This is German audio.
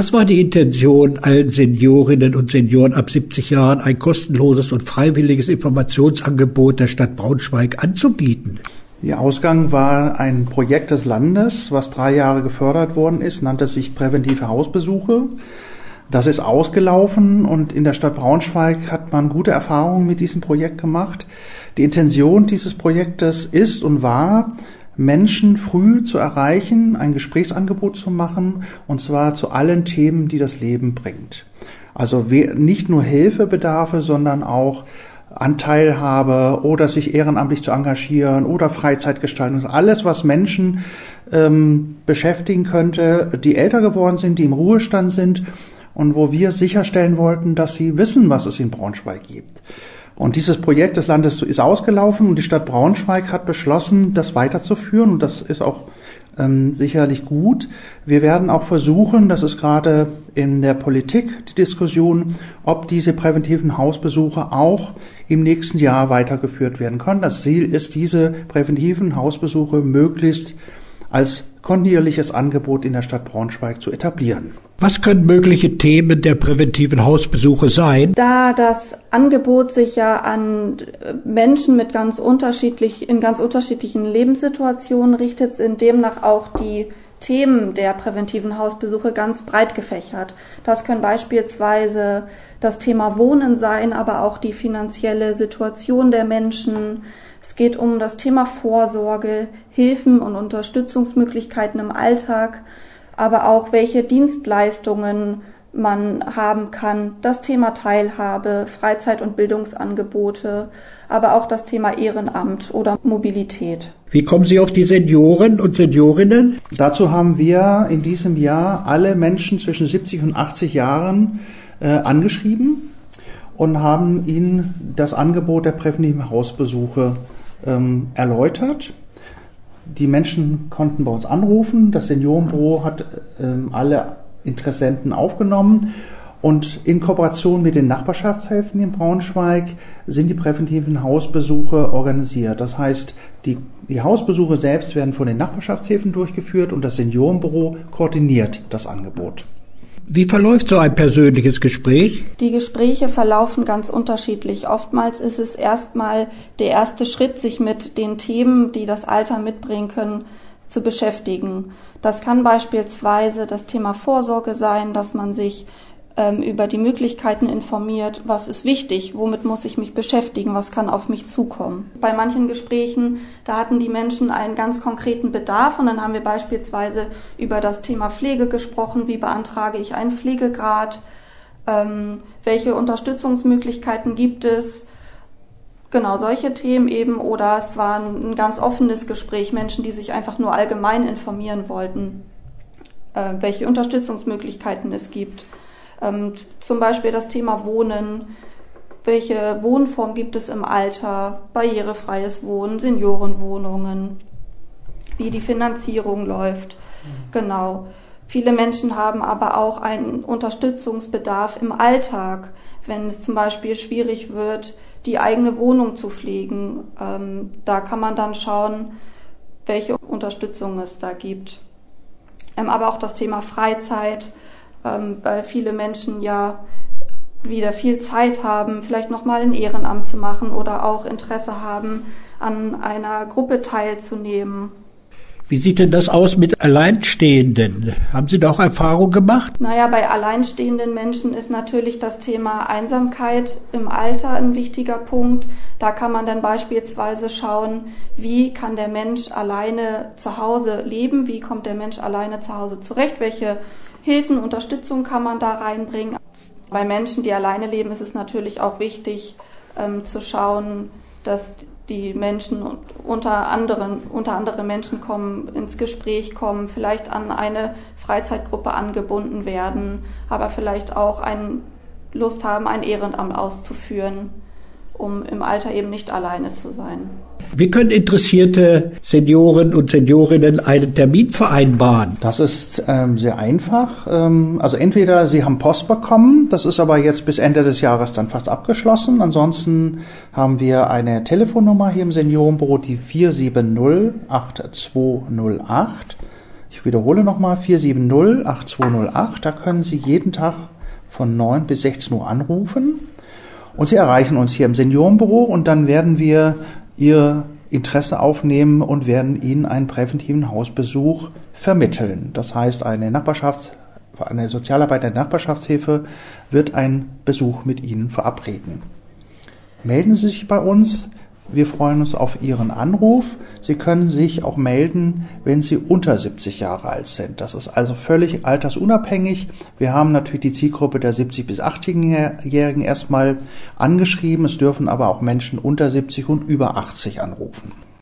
Was war die Intention, allen Seniorinnen und Senioren ab 70 Jahren ein kostenloses und freiwilliges Informationsangebot der Stadt Braunschweig anzubieten? Der Ausgang war ein Projekt des Landes, was 3 Jahre gefördert worden ist, nannte sich präventive Hausbesuche. Das ist ausgelaufen und in der Stadt Braunschweig hat man gute Erfahrungen mit diesem Projekt gemacht. Die Intention dieses Projektes ist und war, Menschen früh zu erreichen, ein Gesprächsangebot zu machen, und zwar zu allen Themen, die das Leben bringt. Also nicht nur Hilfebedarfe, sondern auch Anteilhabe oder sich ehrenamtlich zu engagieren oder Freizeitgestaltung. Alles, was Menschen beschäftigen könnte, die älter geworden sind, die im Ruhestand sind und wo wir sicherstellen wollten, dass sie wissen, was es in Braunschweig gibt. Und dieses Projekt des Landes ist ausgelaufen und die Stadt Braunschweig hat beschlossen, das weiterzuführen, und das ist auch sicherlich gut. Wir werden auch versuchen, das ist gerade in der Politik die Diskussion, ob diese präventiven Hausbesuche auch im nächsten Jahr weitergeführt werden können. Das Ziel ist, diese präventiven Hausbesuche möglichst als kontinuierliches Angebot in der Stadt Braunschweig zu etablieren. Was können mögliche Themen der präventiven Hausbesuche sein? Da das Angebot sich ja an Menschen mit in ganz unterschiedlichen Lebenssituationen richtet, sind demnach auch die Themen der präventiven Hausbesuche ganz breit gefächert. Das können beispielsweise das Thema Wohnen sein, aber auch die finanzielle Situation der Menschen. Es geht um das Thema Vorsorge, Hilfen und Unterstützungsmöglichkeiten im Alltag, aber auch welche Dienstleistungen man haben kann, das Thema Teilhabe, Freizeit- und Bildungsangebote, aber auch das Thema Ehrenamt oder Mobilität. Wie kommen Sie auf die Senioren und Seniorinnen? Dazu haben wir in diesem Jahr alle Menschen zwischen 70 und 80 Jahren angeschrieben und haben ihnen das Angebot der präventiven Hausbesuche erläutert. Die Menschen konnten bei uns anrufen. Das Seniorenbüro hat alle Interessenten aufgenommen, und in Kooperation mit den Nachbarschaftshilfen in Braunschweig sind die präventiven Hausbesuche organisiert. Das heißt, die Hausbesuche selbst werden von den Nachbarschaftshilfen durchgeführt und das Seniorenbüro koordiniert das Angebot. Wie verläuft so ein persönliches Gespräch? Die Gespräche verlaufen ganz unterschiedlich. Oftmals ist es erstmal der erste Schritt, sich mit den Themen, die das Alter mitbringen können, zu beschäftigen. Das kann beispielsweise das Thema Vorsorge sein, dass man sich über die Möglichkeiten informiert, was ist wichtig, womit muss ich mich beschäftigen, was kann auf mich zukommen. Bei manchen Gesprächen, da hatten die Menschen einen ganz konkreten Bedarf, und dann haben wir beispielsweise über das Thema Pflege gesprochen, wie beantrage ich einen Pflegegrad, welche Unterstützungsmöglichkeiten gibt es, genau solche Themen eben, oder es war ein ganz offenes Gespräch, Menschen, die sich einfach nur allgemein informieren wollten, welche Unterstützungsmöglichkeiten es gibt. Zum Beispiel das Thema Wohnen, welche Wohnform gibt es im Alter, barrierefreies Wohnen, Seniorenwohnungen, wie die Finanzierung läuft. Genau. Viele Menschen haben aber auch einen Unterstützungsbedarf im Alltag, wenn es zum Beispiel schwierig wird, die eigene Wohnung zu pflegen. Da kann man dann schauen, welche Unterstützung es da gibt. Aber auch das Thema Freizeit, weil viele Menschen ja wieder viel Zeit haben, vielleicht nochmal ein Ehrenamt zu machen oder auch Interesse haben, an einer Gruppe teilzunehmen. Wie sieht denn das aus mit Alleinstehenden? Haben Sie da auch Erfahrung gemacht? Naja, bei alleinstehenden Menschen ist natürlich das Thema Einsamkeit im Alter ein wichtiger Punkt. Da kann man dann beispielsweise schauen, wie kann der Mensch alleine zu Hause leben, wie kommt der Mensch alleine zu Hause zurecht, welche Hilfen, Unterstützung kann man da reinbringen. Bei Menschen, die alleine leben, ist es natürlich auch wichtig zu schauen, dass die Menschen unter andere Menschen ins Gespräch kommen, vielleicht an eine Freizeitgruppe angebunden werden, aber vielleicht auch Lust haben, ein Ehrenamt auszuführen, um im Alter eben nicht alleine zu sein. Wie können interessierte Senioren und Seniorinnen einen Termin vereinbaren? Das ist sehr einfach. Also entweder Sie haben Post bekommen, das ist aber jetzt bis Ende des Jahres dann fast abgeschlossen. Ansonsten haben wir eine Telefonnummer hier im Seniorenbüro, die 470-8208. Ich wiederhole nochmal 470-8208. Da können Sie jeden Tag von 9 bis 16 Uhr anrufen. Und Sie erreichen uns hier im Seniorenbüro und dann werden wir Ihr Interesse aufnehmen und werden Ihnen einen präventiven Hausbesuch vermitteln. Das heißt, eine Sozialarbeit der Nachbarschaftshilfe wird einen Besuch mit Ihnen verabreden. Melden Sie sich bei uns. Wir freuen uns auf Ihren Anruf. Sie können sich auch melden, wenn Sie unter 70 Jahre alt sind. Das ist also völlig altersunabhängig. Wir haben natürlich die Zielgruppe der 70- bis 80-Jährigen erstmal angeschrieben. Es dürfen aber auch Menschen unter 70 und über 80 anrufen.